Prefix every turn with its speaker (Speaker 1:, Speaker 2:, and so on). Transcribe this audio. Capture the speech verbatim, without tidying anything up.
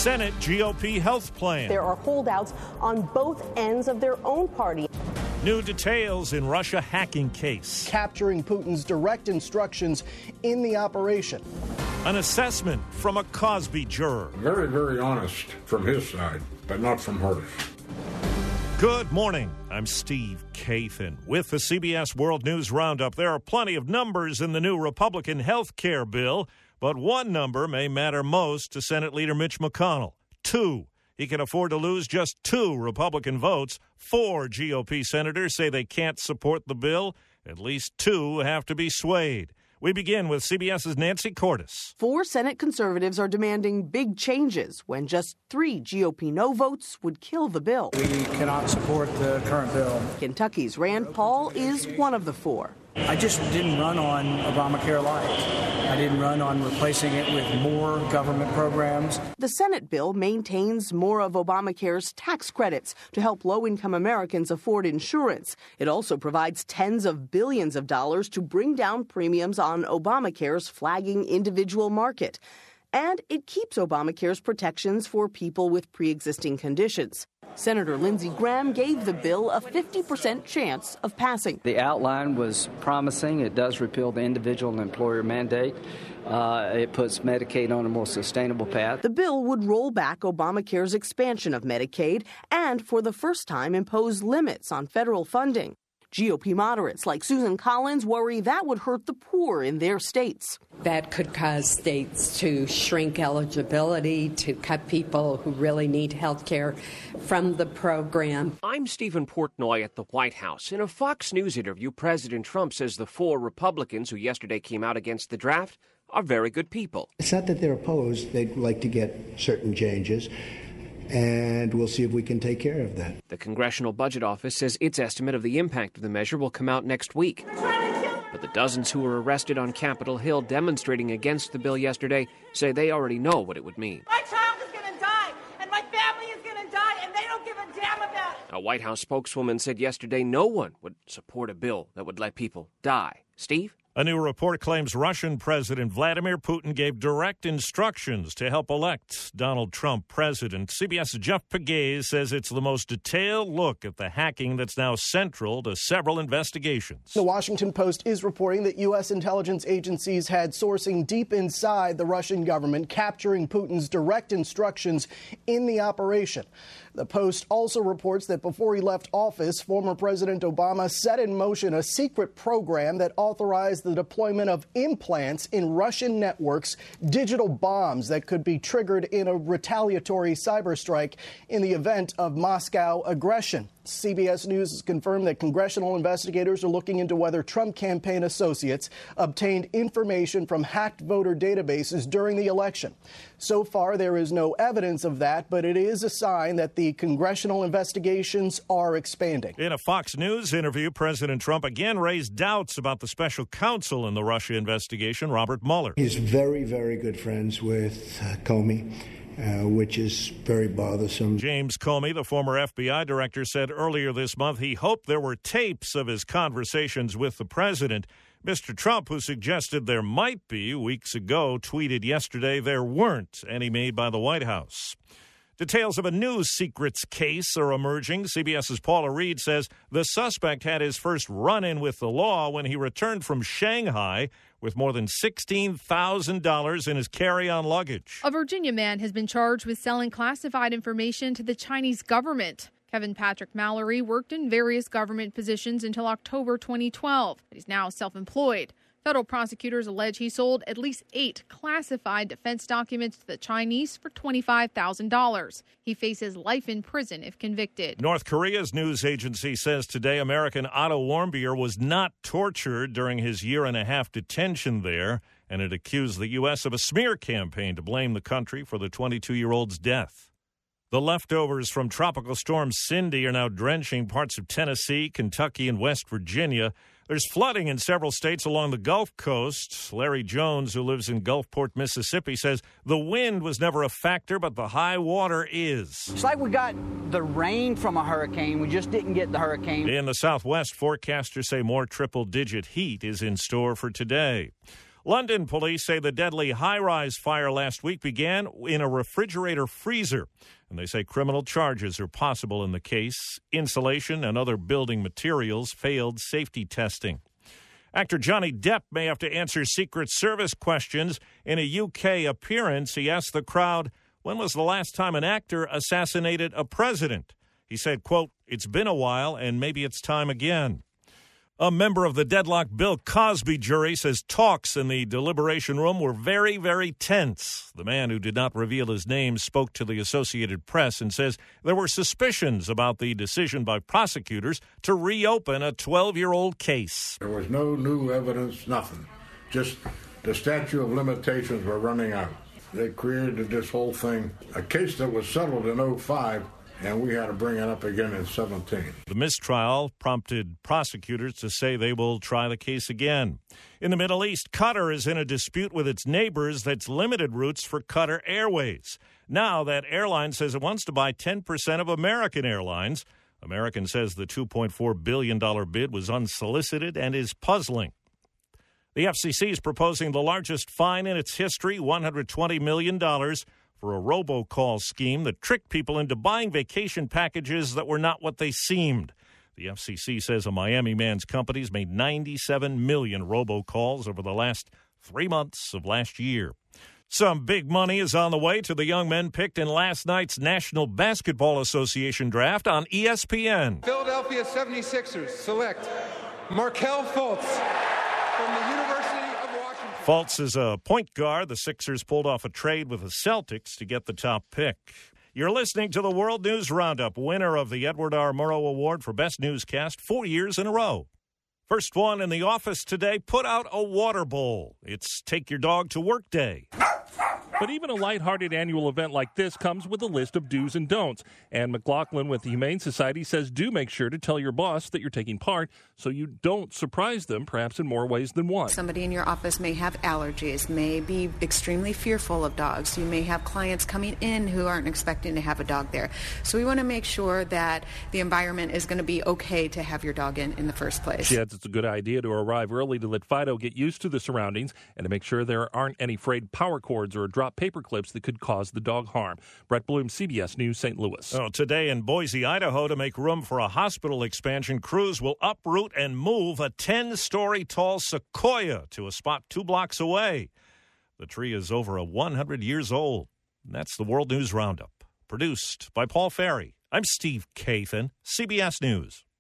Speaker 1: Senate G O P health plan.
Speaker 2: There are holdouts on both ends of their own party.
Speaker 1: New details in Russia hacking case.
Speaker 3: Capturing Putin's direct instructions in the operation.
Speaker 1: An assessment from a Cosby juror.
Speaker 4: Very, very honest from his side, but not from hers.
Speaker 1: Good morning. I'm Steve Kathan with the C B S World News Roundup. There are plenty of numbers in the new Republican health care bill, but one number may matter most to Senate Leader Mitch McConnell. Two. He can afford to lose just two Republican votes. Four G O P senators say they can't support the bill. At least two have to be swayed. We begin with CBS's Nancy Cordes.
Speaker 5: Four Senate conservatives are demanding big changes when just three G O P no votes would kill the bill.
Speaker 6: We cannot support the current bill.
Speaker 5: Kentucky's Rand Paul is one of the four.
Speaker 6: I just didn't run on Obamacare Light. I didn't run on replacing it with more government programs.
Speaker 5: The Senate bill maintains more of Obamacare's tax credits to help low-income Americans afford insurance. It also provides tens of billions of dollars to bring down premiums on Obamacare's flagging individual market. And it keeps Obamacare's protections for people with pre-existing conditions. Senator Lindsey Graham gave the bill a fifty percent chance of passing.
Speaker 7: The outline was promising. It does repeal the individual and employer mandate. Uh, it puts Medicaid on a more sustainable path.
Speaker 5: The bill would roll back Obamacare's expansion of Medicaid and, for the first time, impose limits on federal funding. G O P moderates like Susan Collins worry that would hurt the poor in their states.
Speaker 8: That could cause states to shrink eligibility, to cut people who really need health care from the program.
Speaker 9: I'm Stephen Portnoy at the White House. In a Fox News interview, President Trump says the four Republicans who yesterday came out against the draft are very good people.
Speaker 10: It's not that they're opposed. They'd like to get certain changes. And we'll see if we can take care of that.
Speaker 9: The Congressional Budget Office says its estimate of the impact of the measure will come out next week. But the dozens who were arrested on Capitol Hill demonstrating against the bill yesterday say they already know what it would mean.
Speaker 11: My child is going to die, and my family is going to die, and they don't give a damn about it.
Speaker 9: A White House spokeswoman said yesterday no one would support a bill that would let people die. Steve?
Speaker 1: A new report claims Russian President Vladimir Putin gave direct instructions to help elect Donald Trump president. CBS's Jeff Pegues says it's the most detailed look at the hacking that's now central to several investigations.
Speaker 3: The Washington Post is reporting that U S intelligence agencies had sourcing deep inside the Russian government, capturing Putin's direct instructions in the operation. The Post also reports that before he left office, former President Obama set in motion a secret program that authorized the deployment of implants in Russian networks, digital bombs that could be triggered in a retaliatory cyber strike in the event of Moscow aggression. C B S News has confirmed that congressional investigators are looking into whether Trump campaign associates obtained information from hacked voter databases during the election. So far, there is no evidence of that, but it is a sign that the congressional investigations are expanding.
Speaker 1: In a Fox News interview, President Trump again raised doubts about the special counsel in the Russia investigation, Robert Mueller.
Speaker 10: He's very, very good friends with uh, Comey. Uh, which is very bothersome.
Speaker 1: James Comey, the former F B I director, said earlier this month he hoped there were tapes of his conversations with the president. Mister Trump, who suggested there might be weeks ago, tweeted yesterday there weren't any made by the White House. Details of a new secrets case are emerging. CBS's Paula Reed says the suspect had his first run-in with the law when he returned from Shanghai with more than sixteen thousand dollars in his carry-on luggage.
Speaker 12: A Virginia man has been charged with selling classified information to the Chinese government. Kevin Patrick Mallory worked in various government positions until October twenty twelve. He's now self-employed. Federal prosecutors allege he sold at least eight classified defense documents to the Chinese for twenty-five thousand dollars. He faces life in prison if convicted.
Speaker 1: North Korea's news agency says today American Otto Warmbier was not tortured during his year-and-a-half detention there, and it accused the U S of a smear campaign to blame the country for the twenty-two-year-old's death. The leftovers from Tropical Storm Cindy are now drenching parts of Tennessee, Kentucky, and West Virginia. There's flooding in several states along the Gulf Coast. Larry Jones, who lives in Gulfport, Mississippi, says the wind was never a factor, but the high water is.
Speaker 13: It's like we got the rain from a hurricane. We just didn't get the hurricane.
Speaker 1: In the Southwest, forecasters say more triple-digit heat is in store for today. London police say the deadly high-rise fire last week began in a refrigerator freezer, and they say criminal charges are possible in the case. Insulation and other building materials failed safety testing. Actor Johnny Depp may have to answer Secret Service questions. In a U K appearance, he asked the crowd, when was the last time an actor assassinated a president? He said, quote, "It's been a while, and maybe it's time again." A member of the deadlocked Bill Cosby jury says talks in the deliberation room were very, very tense. The man, who did not reveal his name, spoke to the Associated Press and says there were suspicions about the decision by prosecutors to reopen a twelve-year-old case.
Speaker 4: There was no new evidence, nothing. Just the statute of limitations were running out. They created this whole thing, a case that was settled in oh five, and we had to bring it up again in seventeen.
Speaker 1: The mistrial prompted prosecutors to say they will try the case again. In the Middle East, Qatar is in a dispute with its neighbors that's limited routes for Qatar Airways. Now that airline says it wants to buy ten percent of American Airlines. American says the two point four billion dollars bid was unsolicited and is puzzling. The F C C is proposing the largest fine in its history, one hundred twenty million dollars, for a robocall scheme that tricked people into buying vacation packages that were not what they seemed. The F C C says a Miami man's companies made ninety-seven million robocalls over the last three months of last year. Some big money is on the way to the young men picked in last night's National Basketball Association draft on E S P N.
Speaker 14: Philadelphia seventy-sixers select Markelle Fultz from the University of Washington.
Speaker 1: Fultz is a point guard. The Sixers pulled off a trade with the Celtics to get the top pick. You're listening to the World News Roundup, winner of the Edward R. Murrow Award for Best Newscast four years in a row. First one in the office today, put out a water bowl. It's Take Your Dog to Work Day.
Speaker 15: But even a lighthearted annual event like this comes with a list of do's and don'ts. And McLaughlin with the Humane Society says do make sure to tell your boss that you're taking part so you don't surprise them, perhaps in more ways than one.
Speaker 16: Somebody in your office may have allergies, may be extremely fearful of dogs. You may have clients coming in who aren't expecting to have a dog there. So we want to make sure that the environment is going to be okay to have your dog in in the first place.
Speaker 15: She adds it's a good idea to arrive early to let Fido get used to the surroundings and to make sure there aren't any frayed power cords or drop paper clips that could cause the dog harm. Brett Bloom, C B S News, Saint Louis.
Speaker 1: Oh, today in Boise, Idaho, to make room for a hospital expansion, crews will uproot and move a ten-story tall sequoia to a spot two blocks away. The tree is over a one hundred years old. And that's the World News Roundup, produced by Paul Ferry. I'm Steve Kathan, C B S News.